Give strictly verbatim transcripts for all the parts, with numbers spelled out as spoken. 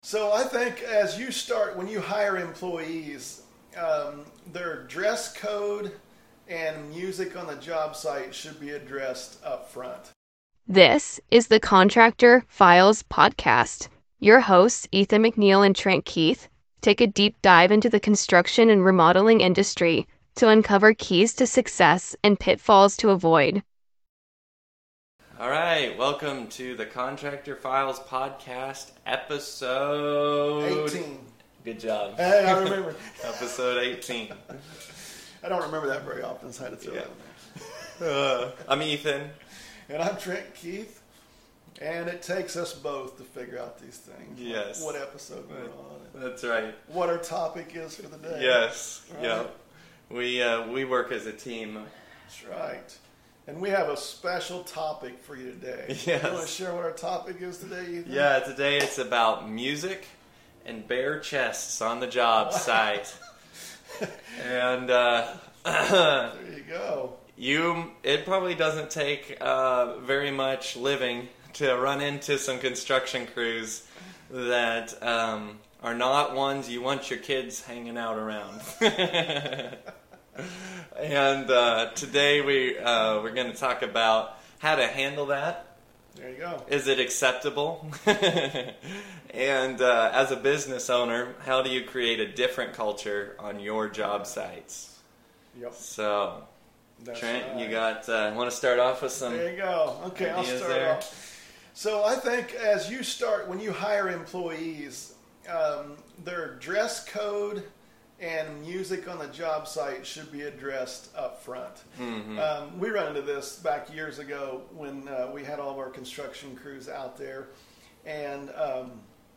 So I think as you start, when you hire employees, um, their dress code and music on the job site should be addressed up front. This is the Contractor Files Podcast. Your hosts, Ethan McNeil and Trent Keith, take a deep dive into the construction and remodeling industry to uncover keys to success and pitfalls to avoid. All right, welcome to the Contractor Files Podcast, episode... eighteen. Good job. Hey, I remember. Episode eighteen. I don't remember that very often, so I had to throw Yeah. that in there. Uh, I'm Ethan. And I'm Trent Keith. And it takes us both to figure out these things. Yes. What episode we're on. That's right. What our topic is for the day. Yes. Right? Yeah. We uh, we work as a team. That's right. And we have a special topic for you today. Yes. You want to share what our topic is today, Ethan? Yeah, today it's about music and bare chests on the job site. And uh, There you go. you, it probably doesn't take uh, very much living to run into some construction crews that um, are not ones you want your kids hanging out around. And uh, today we uh, we're going to talk about how to handle that. There you go. Is it acceptable? And uh, as a business owner, how do you create a different culture on your job sites? Yep. So, That's Trent, right. you got. Uh, want to start off with some? There you go. Okay, I'll ideas start there? off. So I think as you start, when you hire employees, um, their dress code and music on the job site should be addressed up front. Mm-hmm. Um, we run into this back years ago when uh, we had all of our construction crews out there, and um,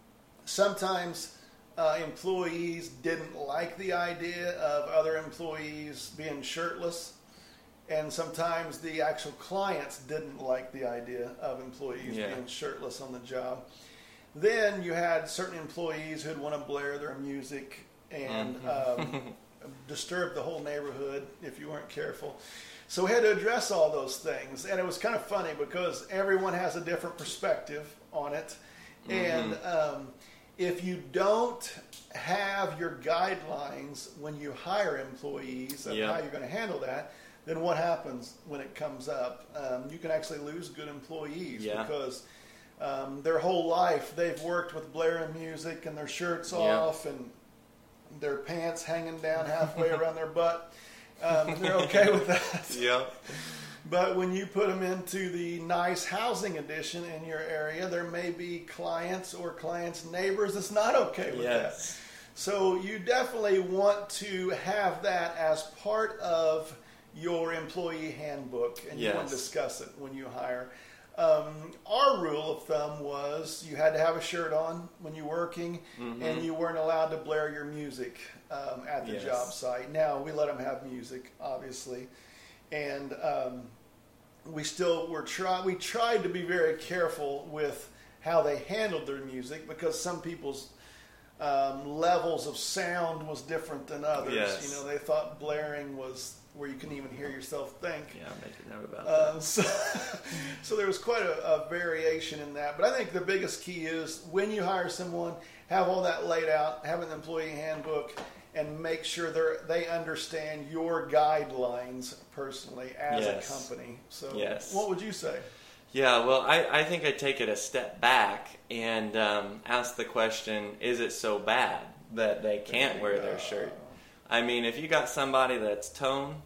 sometimes uh, employees didn't like the idea of other employees being shirtless, and sometimes the actual clients didn't like the idea of employees Yeah. being shirtless on the job. Then you had certain employees who'd want to blare their music and um, disturb the whole neighborhood if you weren't careful. So we had to address all those things, and it was kind of funny because everyone has a different perspective on it. And um, if you don't have your guidelines when you hire employees of Yeah. how you're going to handle that, then what happens when it comes up? Um, you can actually lose good employees Yeah. because um, their whole life they've worked with blaring music and their shirts Yeah. off and their pants hanging down halfway around their butt. Um, they're okay with that. Yeah. But when you put them into the nice housing addition in your area, there may be clients or clients' neighbors that's not okay with that. Yes. So you definitely want to have that as part of your employee handbook, and you want Yes. to discuss it when you hire. Um, our rule of thumb was you had to have a shirt on when you're working, and you weren't allowed to blare your music um, at the Yes. job site. Now, we let them have music, obviously, and um, we still were try we tried to be very careful with how they handled their music because some people's um, levels of sound was different than others. Yes. You know, they thought blaring was where you couldn't even hear yourself think. Yeah, I made a note about Uh, so, so there was quite a, a variation in that. But I think the biggest key is when you hire someone, have all that laid out, have an employee handbook, and make sure they they understand your guidelines personally as Yes. a company. So Yes. what would you say? Yeah, well, I, I think I'd take it a step back and um, ask the question, is it so bad that they can't wear their shirt? I mean, if you got somebody that's tone,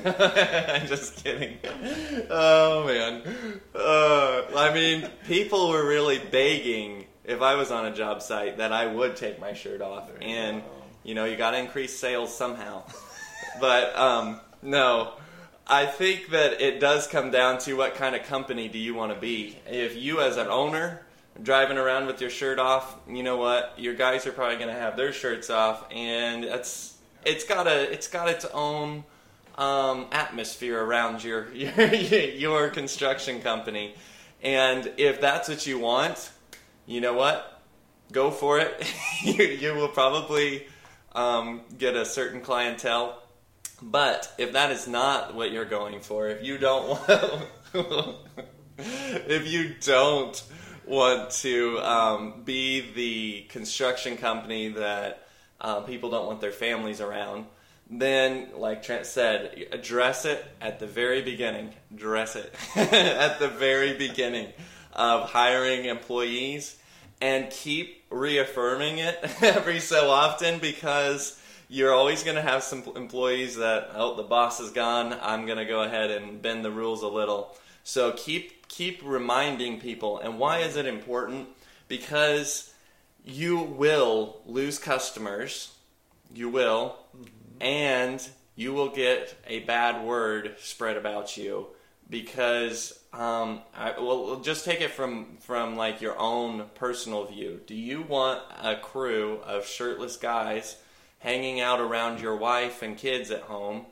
I'm just kidding. Oh, man. Uh, I mean, people were really begging, if I was on a job site, that I would take my shirt off. There you And, go. you know, you got to increase sales somehow. But, um, no. I think that it does come down to what kind of company do you want to be. If you as an owner driving around with your shirt off, you know what? Your guys are probably going to have their shirts off, and it's it's got a it's got its own um, atmosphere around your, your your construction company. And if that's what you want, you know what? Go for it. you you will probably um, get a certain clientele. But if that is not what you're going for, if you don't want, if you don't want to um, be the construction company that uh, people don't want their families around, then, like Trent said, address it at the very beginning. Address it at the very beginning of hiring employees, and keep reaffirming it every so often, because you're always going to have some employees that, oh, the boss is gone, I'm going to go ahead and bend the rules a little. So keep keep reminding people. And why is it important? Because you will lose customers. You will. Mm-hmm. And you will get a bad word spread about you. Because, um, I, well, just take it from, from like your own personal view. Do you want a crew of shirtless guys hanging out around your wife and kids at home,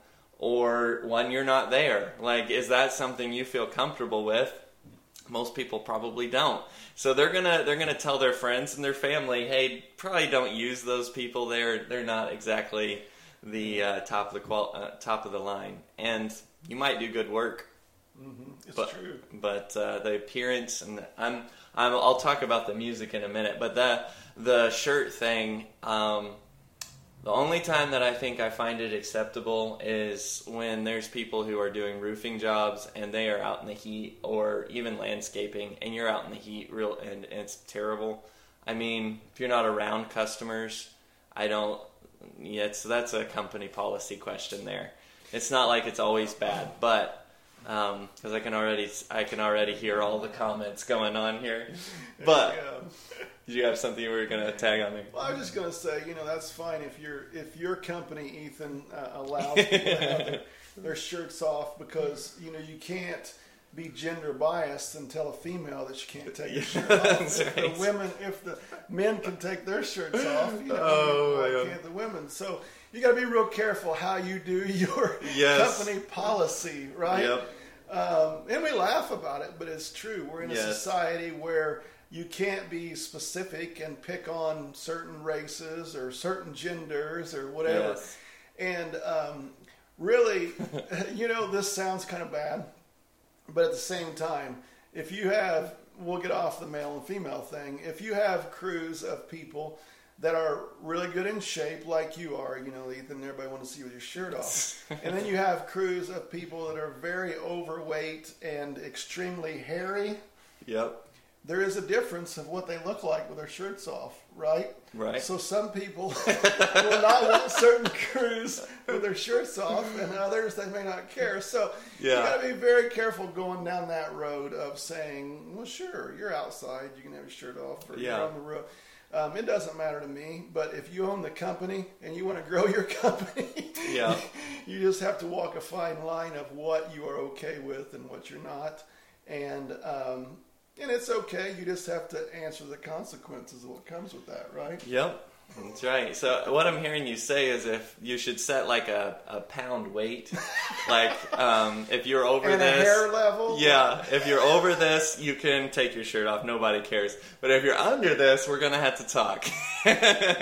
or when you're not there? Like, is that something you feel comfortable with? Most people probably don't. So they're gonna they're gonna tell their friends and their family, hey, probably don't use those people. They're they're not exactly the uh, top of the qual- uh, top of the line, and you might do good work. Mm-hmm. It's but, true. But uh, the appearance, and the, I'm I'm I'll talk about the music in a minute. But the the shirt thing. Um, The only time that I think I find it acceptable is when there's people who are doing roofing jobs and they are out in the heat, or even landscaping, and you're out in the heat real and, and it's terrible. I mean, if you're not around customers, I don't. Yeah, it's, that's a company policy question there. It's not like it's always bad, but because um, I can already I can already hear all the comments going on here. But did you have something you were going to tag on me? Well, I was just going to say, you know, that's fine if your if your company, Ethan, uh, allows people to have their, their shirts off, because you know you can't be gender biased and tell a female that she can't take her shirt off. If right. the women, if the men can take their shirts off, you know, oh, why yeah. can't the women? So you got to be real careful how you do your yes. company policy, right? Yep. Um, and we laugh about it, but it's true. We're in a yes. society where you can't be specific and pick on certain races or certain genders or whatever. Yes. And um, really, you know, this sounds kind of bad, but at the same time, if you have, we'll get off the male and female thing, if you have crews of people that are really good in shape, like you are, you know, Ethan, everybody wants to see you with your shirt off. And then you have crews of people that are very overweight and extremely hairy. Yep. There is a difference of what they look like with their shirts off, right? Right. So some people will not want certain crews with their shirts off, and others they may not care. So yeah. you got to be very careful going down that road of saying, well, sure, you're outside, you can have your shirt off, or yeah. you're on the road. Um, it doesn't matter to me, but if you own the company and you want to grow your company, yeah. you just have to walk a fine line of what you are okay with and what you're not. And um, and it's okay. You just have to answer the consequences of what comes with that, right? Yep. That's right. So what I'm hearing you say is if you should set like a, a pound weight, like um, if you're over and this, a hair level. Yeah, if you're over this, you can take your shirt off. Nobody cares. But if you're under this, we're gonna have to talk. And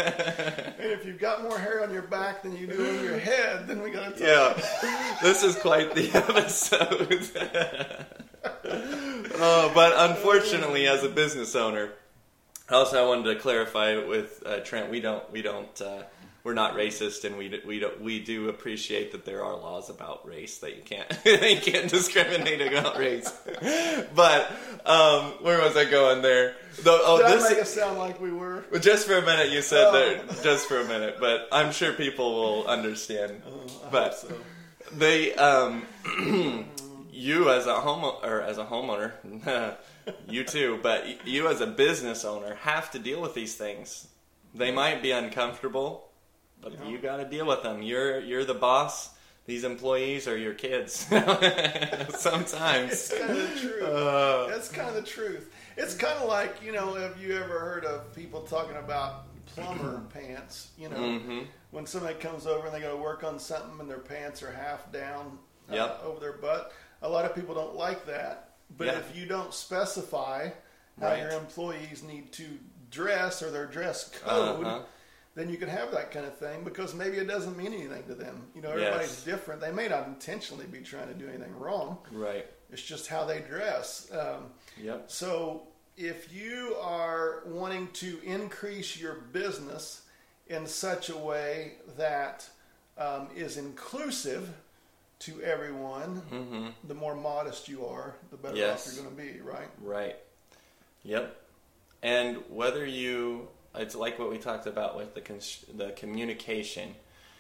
if you've got more hair on your back than you do on your head, then we gotta talk. Yeah, this is quite the episode. uh, but unfortunately, as a business owner. Also, I wanted to clarify with uh, Trent. We don't, we don't, uh, we're not racist, and we we don't, we do appreciate that there are laws about race that you can't you can't discriminate about race. But um, where was I going there? The, oh, Did this I make it sound like we were? Well, just for a minute, you said oh. that. Just for a minute, but I'm sure people will understand. Oh, I but hope so. they, um, you as a home or as a homeowner. You too, but you as a business owner have to deal with these things. They might be uncomfortable, but yeah. you got to deal with them. You're you're the boss. These employees are your kids. Sometimes it's kind of the truth. Uh, That's kind of the truth. It's kind of like, you know, have you ever heard of people talking about plumber pants? You know, mm-hmm. when somebody comes over and they got to work on something and their pants are half down uh, yep. over their butt. A lot of people don't like that. But yeah. if you don't specify how right. your employees need to dress or their dress code, uh-huh. then you can have that kind of thing, because maybe it doesn't mean anything to them. You know, everybody's yes. different. They may not intentionally be trying to do anything wrong. Right. It's just how they dress. Um, yep. So if you are wanting to increase your business in such a way that um, is inclusive to everyone, mm-hmm. the more modest you are, the better yes. off you're going to be, right? Right. Yep. And whether you, it's like what we talked about with the cons- the communication.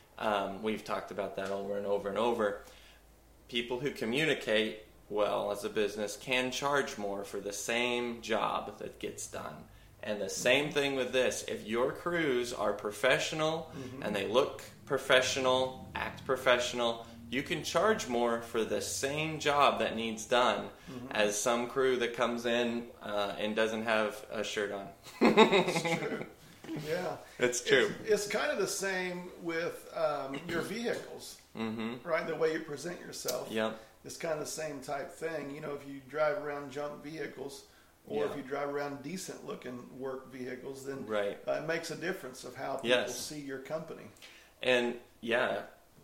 Um, we've talked about that over and over and over. People who communicate well as a business can charge more for the same job that gets done. And the same thing with this. If your crews are professional mm-hmm. and they look professional, act professional, you can charge more for the same job that needs done mm-hmm. as some crew that comes in uh, and doesn't have a shirt on. It's true. Yeah. It's true. It's, it's kind of the same with um, your vehicles, mm-hmm. right? The way you present yourself. Yep. It's kind of the same type thing. You know, if you drive around junk vehicles or yeah. if you drive around decent-looking work vehicles, then right. uh, it makes a difference of how people yes. see your company. And, yeah,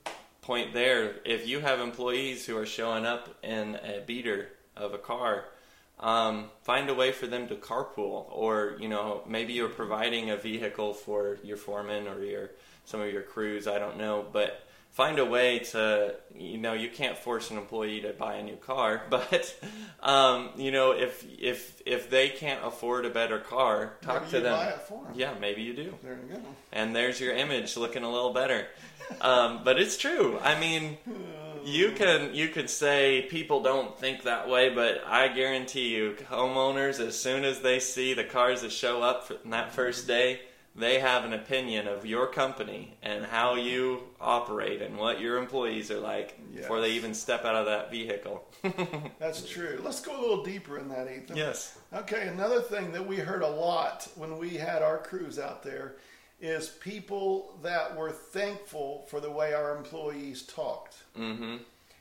point there, if you have employees who are showing up in a beater of a car, um, find a way for them to carpool, or, you know, maybe you're providing a vehicle for your foreman or your some of your crews, I don't know, but find a way to, you know, you can't force an employee to buy a new car, but, um, you know, if if if they can't afford a better car, talk maybe to you them. Buy it for them. Yeah, maybe you do. There you go. And there's your image looking a little better. Um, but it's true. I mean, you can you could say people don't think that way, but I guarantee you, homeowners, as soon as they see the cars that show up for that first day, they have an opinion of your company and how you operate and what your employees are like yes. before they even step out of that vehicle. That's true. Let's go a little deeper in that, Ethan. Yes. Okay, another thing that we heard a lot when we had our crews out there is people that were thankful for the way our employees talked. Mm-hmm.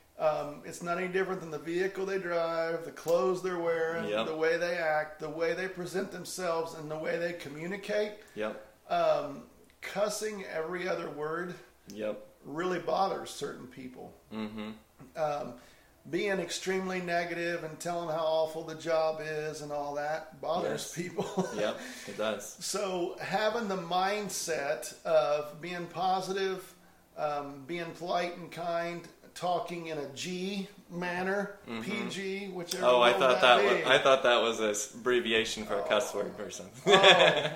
Um, it's not any different than the vehicle they drive, the clothes they're wearing, yep. the way they act, the way they present themselves, and the way they communicate. Yep. Um, cussing every other word yep. really bothers certain people. Mm-hmm. Um, being extremely negative and telling how awful the job is and all that bothers yes. people. Yep, it does. So having the mindset of being positive, um, being polite and kind, talking in a G manner, mm-hmm. P G, whichever. Oh, I thought that, that was, I thought that was an abbreviation for a oh. cuss word or something. Oh,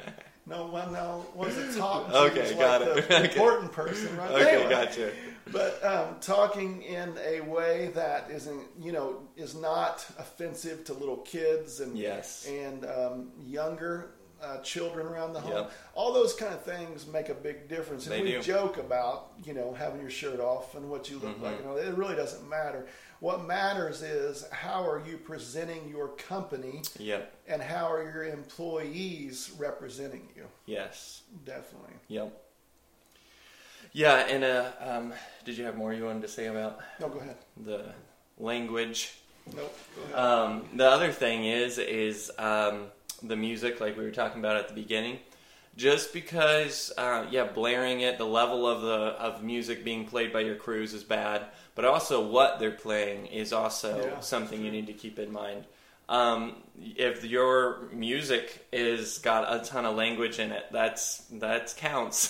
no, well, no, was it talk? Okay, like got the it. Okay. Important person, right? Okay, anyway, gotcha. But um, talking in a way that isn't, you know, is not offensive to little kids and yes. and um, younger uh, children around the home. Yep. All those kind of things make a big difference. And they we do. joke about, you know, having your shirt off and what you look mm-hmm. like. You know, it really doesn't matter. What matters is how are you presenting your company yep. and how are your employees representing you. Yes. Definitely. Yep. Yeah, and uh, um, did you have more you wanted to say about no, go ahead. the language? Nope. Um, the other thing is, is um, the music, like we were talking about at the beginning. Just because, uh, yeah, blaring it, the level of the of music being played by your crews is bad, but also what they're playing is also yeah, something you need to keep in mind. Um, if your music is got a ton of language in it, that's that counts.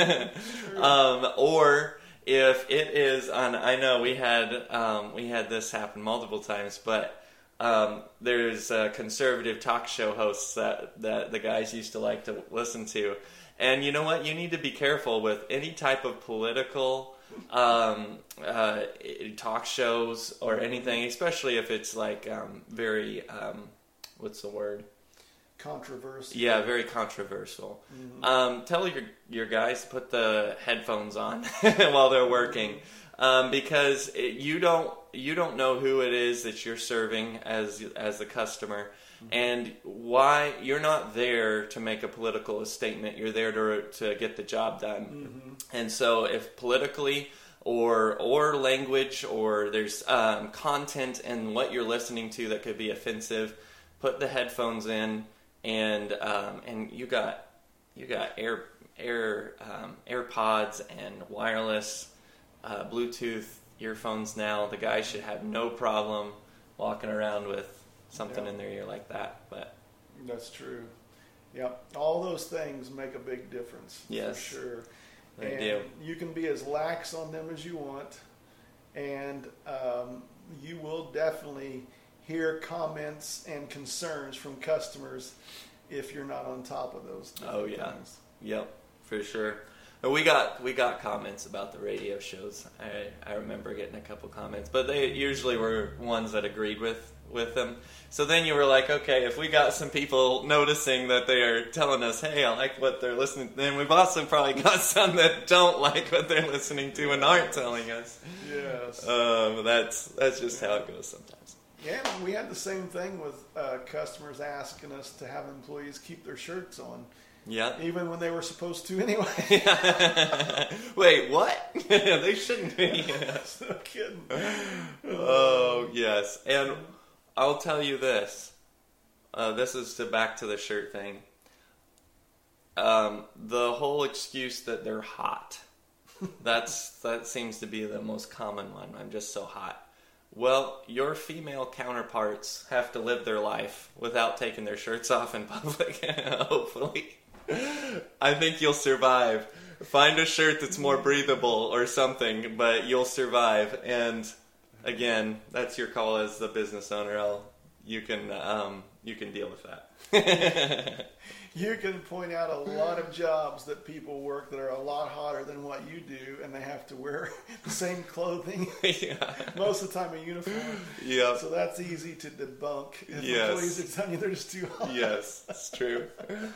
um, or if it is on, I know we had um, we had this happen multiple times, but um, there's uh, conservative talk show hosts that that the guys used to like to listen to, and you know what? You need to be careful with any type of political um uh talk shows or anything, especially if it's like um very um what's the word controversial yeah very controversial. Mm-hmm. Um tell your your guys to put the headphones on while they're working, um because it, you don't you don't know who it is that you're serving as as the customer. Mm-hmm. And why you're not there to make a political statement, you're there to to get the job done. Mm-hmm. And so if politically or or language or there's um, content in what you're listening to that could be offensive, put the headphones in, and um, and you got you got air air um, AirPods and wireless uh, Bluetooth earphones now. The guy should have no problem walking around with something yeah. in their ear like that. But That's true. Yep. All those things make a big difference. Yes. For sure. They and do. You can be as lax on them as you want, and um, you will definitely hear comments and concerns from customers if you're not on top of those. Oh yeah. things. Yep. For sure. We got we got comments about the radio shows. I I remember getting a couple comments, but they usually were ones that agreed with with them. So then you were like, okay, if we got some people noticing that they are telling us, hey, I like what they're listening to, then we've also probably got some that don't like what they're listening to and aren't telling us. Yes. Um, that's that's just how it goes sometimes. Yeah, we had the same thing with uh, customers asking us to have employees keep their shirts on. Yeah. Even when they were supposed to anyway. Wait, what? They shouldn't be. No kidding. Oh, yes. And I'll tell you this. Uh, this is to back to the shirt thing. Um, the whole excuse that they're hot. That's that seems to be the most common one. I'm just so hot. Well, your female counterparts have to live their life without taking their shirts off in public, hopefully. I think you'll survive. Find a shirt that's more breathable or something, but you'll survive. And again, that's your call as the business owner. I'll, you can um, you can deal with that. You can point out a lot of jobs that people work that are a lot hotter than what you do, and they have to wear the same clothing. Yeah. Most of the time a uniform. Yeah. So that's easy to debunk. If Yes. employees are telling you they're just too hot. Yes, it's true.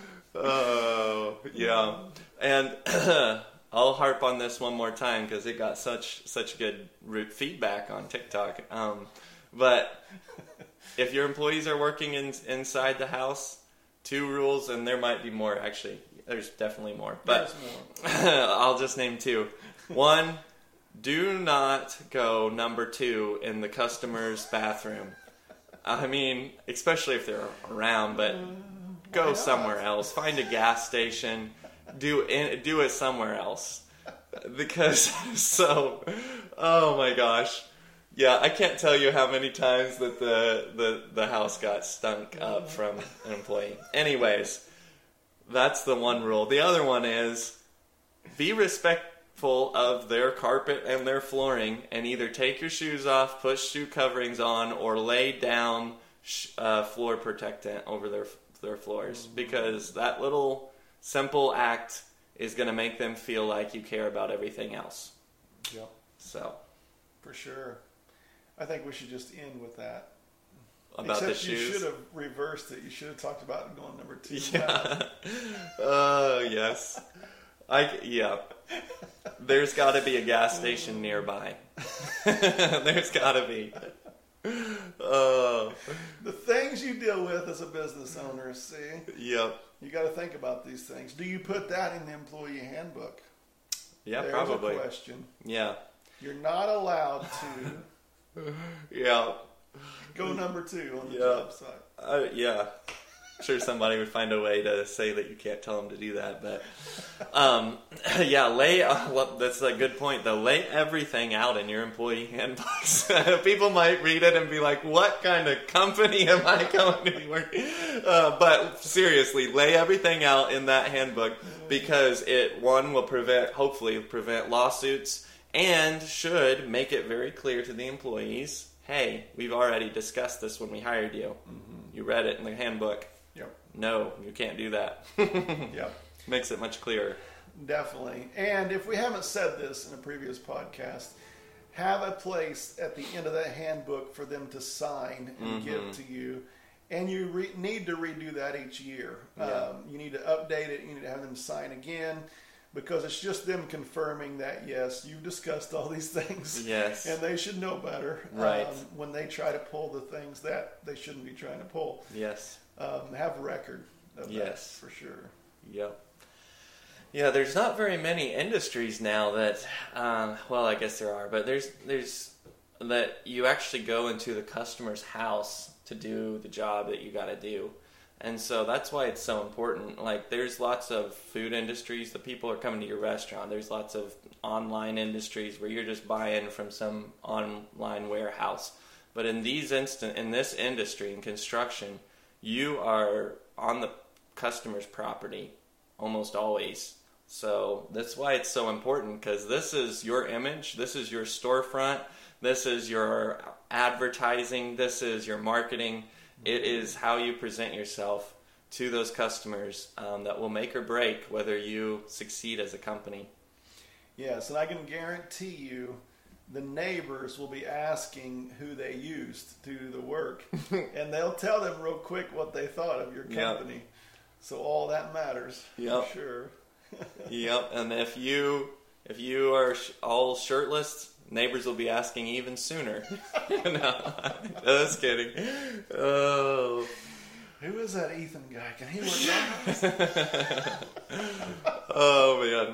Oh, yeah. And I'll harp on this one more time because it got such such good root feedback on TikTok. Um, but if your employees are working in, inside the house, two rules, and there might be more, actually. There's definitely more. But There's more. I'll just name two. One, do not go number two in the customer's bathroom. I mean, especially if they're around, but go somewhere else. Find a gas station. Do in, do it somewhere else. Because so, oh my gosh. Yeah, I can't tell you how many times that the, the, the house got stunk up from an employee. Anyways, that's the one rule. The other one is be respectful of their carpet and their flooring and either take your shoes off, put shoe coverings on, or lay down sh- uh, floor protectant over their their floors. Because that little simple act is going to make them feel like you care about everything else. Yep. So, For sure. I think we should just end with that. about Except the shoes. you should have reversed it. You should have talked about going number two. Yeah. Oh, yes. I, yeah. There's got to be a gas station nearby. There's got to be. Oh. The things you deal with as a business owner, see? Yep. You got to think about these things. Do you put that in the employee handbook? Yeah, There's probably. a question. Yeah. You're not allowed to Yeah. go number two on the Yeah. job site. Uh, yeah. I'm sure somebody would find a way to say that you can't tell them to do that, but um, yeah, lay. Uh, that's a good point, though. Lay everything out in your employee handbooks. People might read it and be like, "What kind of company am I going to be working?" Uh, but seriously, lay everything out in that handbook because it one will prevent, hopefully, prevent lawsuits, and should make it very clear to the employees. Hey, we've already discussed this when we hired you. Mm-hmm. You read it in the handbook. Yep. No, you can't do that. Yep. Makes it much clearer. Definitely. And if we haven't said this in a previous podcast, have a place at the end of that handbook for them to sign and Mm-hmm. give to you. And you re- need to redo that each year. Yeah. Um, you need to update it. You need to have them sign again. Because it's just them confirming that, yes, you've discussed all these things. Yes. And they should know better Right. um, when they try to pull the things that they shouldn't be trying to pull. Yes. Um, have record of Yes. that for sure. Yep. Yeah, there's not very many industries now that, um, well, I guess there are, but there's there's that you actually go into the customer's house to do the job that you got to do. And so that's why it's so important. Like, there's lots of food industries that people are coming to your restaurant. There's lots of online industries where you're just buying from some online warehouse. But in these instant, in this industry, in construction, you are on the customer's property almost always. So that's why it's so important, because this is your image, this is your storefront, this is your advertising, this is your marketing. It is how you present yourself to those customers um, that will make or break whether you succeed as a company. Yes, and I can guarantee you the neighbors will be asking who they used to do the work, and they'll tell them real quick what they thought of your company. Yep. So all that matters, yep. for sure. Yep, and if you if you are sh- all shirtless, neighbors will be asking even sooner. No, just kidding. Oh, who is that Ethan guy? Can he work out? Oh man.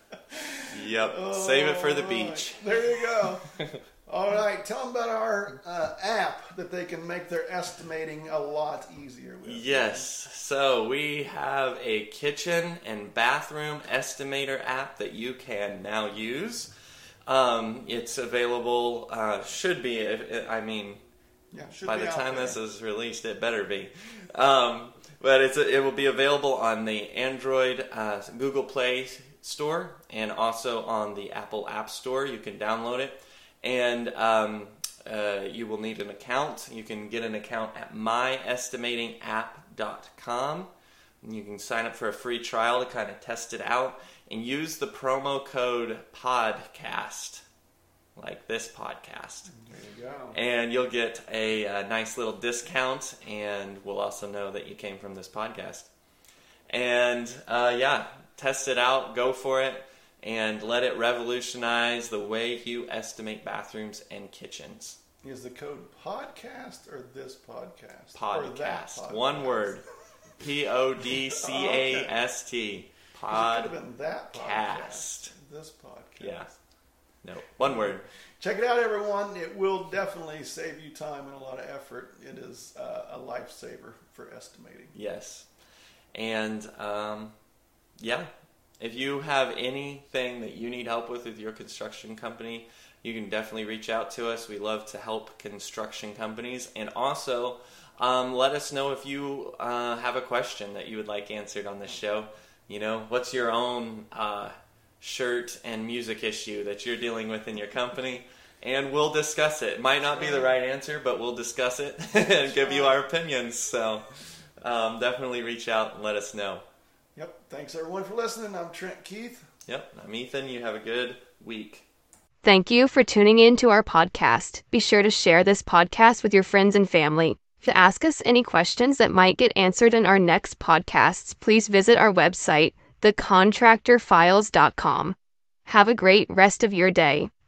Yep. Oh, Save it for the beach. There you go. All right. Tell them about our uh, app that they can make their estimating a lot easier with. Yes. So we have a kitchen and bathroom estimator app that you can now use. Um, it's available, uh, should be, I mean, yeah, should by be the time there. This is released, it better be. Um, but it's a, it will be available on the Android uh, Google Play Store and also on the Apple App Store. You can download it. And um, uh, you will need an account. You can get an account at my estimating app dot com. And you can sign up for a free trial to kind of test it out. And use the promo code PODCAST, like this podcast. There you go. And you'll get a, a nice little discount, and we'll also know that you came from this podcast. And uh, yeah, test it out, go for it, and let it revolutionize the way you estimate bathrooms and kitchens. Is the code podcast or this podcast? Podcast. Or that podcast? One word. P O D C A S T. Podcast. It could have been that podcast. This podcast. Yeah. No. One word. Check it out, everyone. It will definitely save you time and a lot of effort. It is uh, a lifesaver for estimating. Yes. And, um, yeah. If you have anything that you need help with with your construction company, you can definitely reach out to us. We love to help construction companies. And also, um, let us know if you uh, have a question that you would like answered on this show. You know, what's your own uh, shirt and music issue that you're dealing with in your company? And we'll discuss it. It might not be the right answer, but we'll discuss it and give you our opinions. So um, definitely reach out and let us know. Yep. Thanks, everyone, for listening. I'm Trent Keith. Yep. I'm Ethan. You have a good week. Thank you for tuning in to our podcast. Be sure to share this podcast with your friends and family. To ask us any questions that might get answered in our next podcasts, please visit our website, the contractor files dot com. Have a great rest of your day.